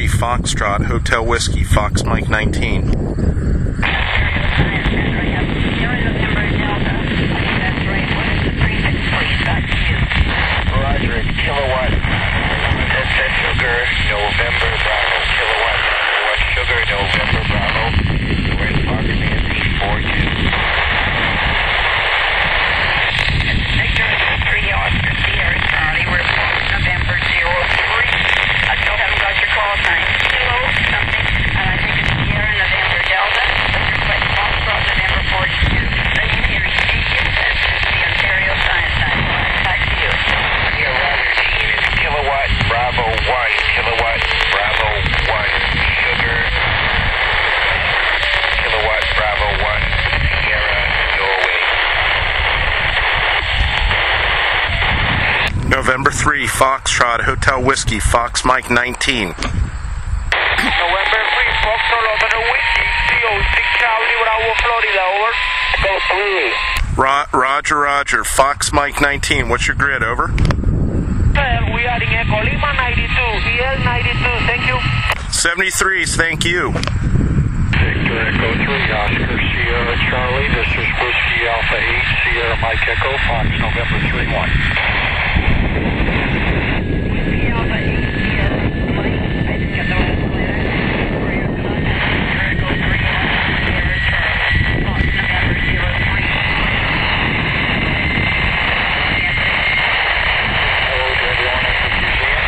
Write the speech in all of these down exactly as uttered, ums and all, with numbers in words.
Foxtrot, Hotel Whiskey, Fox Mike nineteen. Roger, it's Kilowatt. Delta Sugar, November Bravo. Kilowatt, one Sugar, November Bravo. We're in Fox Nancy four two. Victor three Oscar Sierra Charlie. We're Fox November zero three. I still haven't got your call sign. Kilo something, and I think it's Sierra November Delta. Let's request Foxtrot November forty-two. Then you hear Stadium. That's the Ontario Science Time. Back to you. Yeah, Roger, team is Kilowatt Bravo one. Kilowatt Bravo one. Sugar. Kilowatt Bravo one. Sierra Norway. November three, Foxtrot, Hotel Whiskey, Fox Mike nineteen. November three, Foxtrot, Hotel Whiskey, C O six Charlie, Bravo, Florida, over. Go three. Ro- Roger, Roger, Fox Mike nineteen. What's your grid, over? We are in Echo Lima ninety-two, E L ninety-two, thank you. seventy-threes, thank you. Victor Echo three, Oscar Sierra Charlie, this is Whiskey Alpha eight, Sierra Mike Echo, Fox November three one. Whiskey Alpha eight, Sierra Mike, I didn't get the last one there. Echo three, Sierra Charlie, Fox November zero three. Hello to everyone at the museum.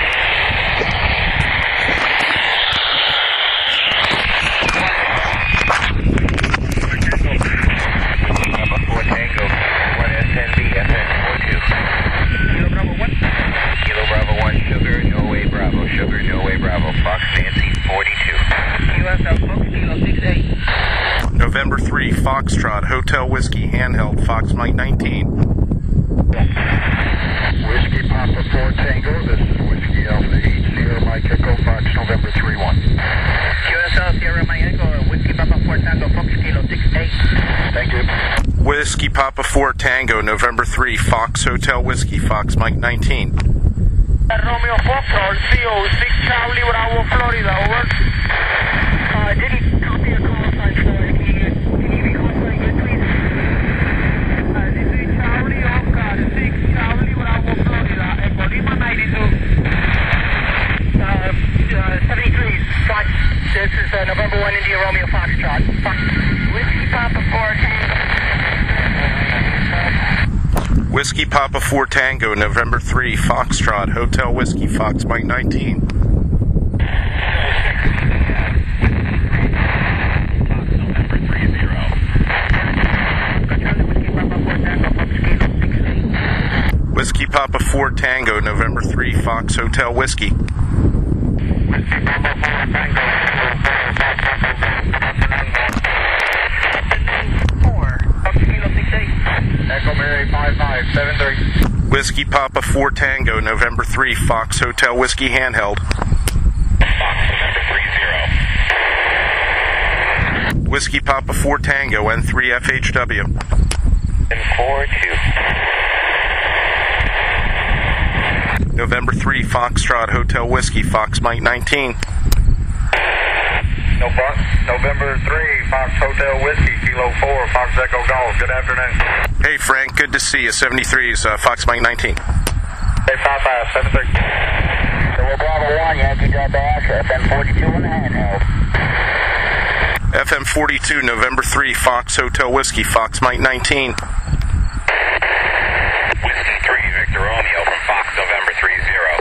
Number four Tango, one S N B, F X four two. Kilo Bravo one. Kilo Bravo one, Sugar, Norway Bravo, Sugar, Norway Bravo, Fox Nancy forty-two. U S L Fox, Kilo six eight. November three, Foxtrot, Hotel Whiskey, Handheld, Fox Mike nineteen. Whiskey Papa four Tango, this is Whiskey Alpha eight, Sierra Mike Echo, Fox November three one. Q S L Sierra Mike Echo, Whiskey Papa four Tango, Fox Kilo six eight. Thank you. Whiskey Papa four Tango, November three, Fox Hotel Whiskey, Fox Mike nineteen. Romeo Foxtrot, C O six Charlie, Bravo, Florida, over. Uh, did he copy a call sign for it? Can you, can you be call sign good, please? Uh, this is Charlie, Oscar, six Charlie, Bravo, Florida, Echo Lima ninety-two. Uh, uh, seventy-three, Fox, this is uh, November one, India, Romeo Foxtrot. Fox, Whiskey Papa four Tango. Whiskey Papa four Tango, November three, Foxtrot, Hotel Whiskey, Fox Mike nineteen. Whiskey Papa four Tango, November three, Fox Hotel Whiskey. Echo Mary five five seven three. Whiskey Papa four Tango, November three, Fox Hotel Whiskey, Handheld. Fox November three zero. Whiskey Papa four Tango, N three F H W. And four two. November three, Foxtrot, Hotel Whiskey, Fox Mike nineteen. No Fox, November three, Fox Hotel Whiskey, Kilo four, Fox Echo Golf. Good afternoon. Hey Frank, good to see you. seventy-threes, uh, Fox Mike nineteen. Hey, five five seven three. So we're Bravo one, Yankee Delta Oscar, F M forty-two on the handheld. F M forty-two, November three, Fox Hotel Whiskey, Fox Mike nineteen. Whiskey three, Victor Romeo from Fox November three zero.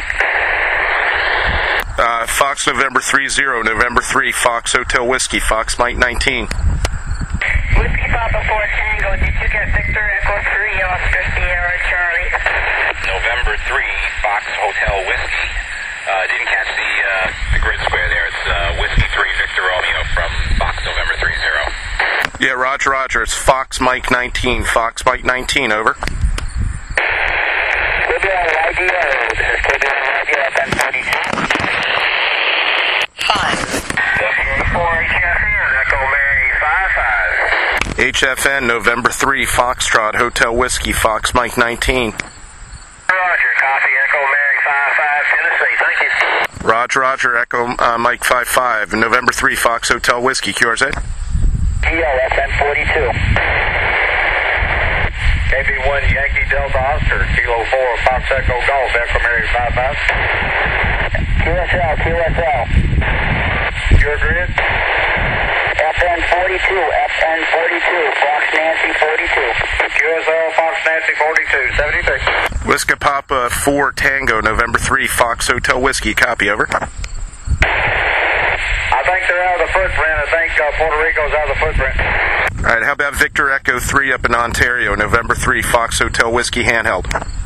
Uh, Fox November three zero, November three, Fox Hotel Whiskey, Fox Mike nineteen. Whiskey Papa four Tango, did you get Victor Echo three, Oscar Sierra Charlie? November three, Fox Hotel Whiskey. Uh, didn't catch the uh, the grid square there. It's uh, Whiskey three, Victor Romeo from Fox November three zero. Yeah, Roger, Roger. It's Fox Mike nineteen, Fox Mike nineteen, over. Good day, I D O. This is K B N Radio F M forty-two. Five. W four H F N, Echo Mary five five. H F N, November three, Foxtrot, Hotel Whiskey, Fox Mike nineteen. Roger, copy, Echo Mary five five, Tennessee. Thank you. Roger. Roger, Roger, Echo uh, Mike five five, November three, Fox Hotel Whiskey, Q R Z. P O, F N forty-two. K B one Yankee Delta Oscar, Kilo four, Fox Echo Golf, Echo Mary five five. Q S L, Q S L. Your grid? F N forty-two, F N forty-two, Fox Nancy forty-two. Q S L, Fox Nancy forty-two, seventy-six. Whiskey Papa four Tango, November three, Fox Hotel Whiskey, copy, over. I think they're out of the footprint. I think uh, Puerto Rico's out of the footprint. All right, how about Victor Echo three up in Ontario, November three, Fox Hotel Whiskey, handheld?